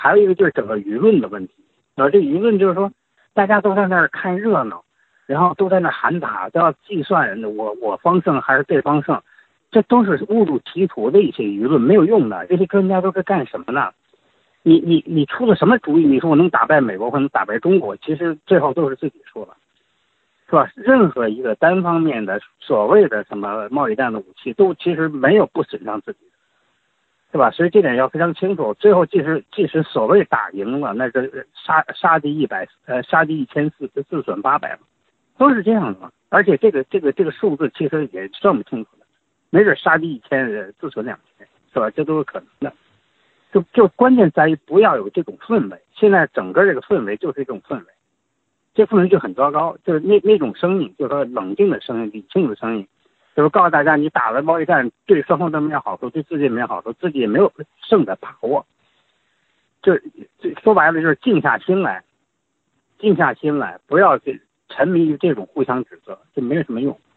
还有一个就是整个舆论的问题。这舆论就是说，大家都在那儿看热闹，然后都在那儿喊打，都要计算我方胜还是对方胜，这都是误入歧途的一些舆论，没有用的。这些专家都是干什么呢？你出了什么主意？你说我能打败美国或能打败中国，其实最后都是自己说了，是吧？任何一个单方面的所谓的什么贸易战的武器，都其实没有不损伤自己的，对吧？所以这点要非常清楚。最后即使所谓打赢了，那是杀敌1000，自损800，都是这样的嘛。而且这个数字其实也算不清楚的，没准杀敌1000，自损2000，是吧？这都是可能的。就关键在于不要有这种氛围。现在整个这个氛围就是这种氛围，这氛围就很糟糕。就是那种声音，就是说冷静的声音、理性的声音，就是告诉大家，你打了贸易战对双方都没有好处，对自己也没有好处，自己也没有胜的把握。这说白了就是静下心来，不要沉迷于这种互相指责，这没有什么用。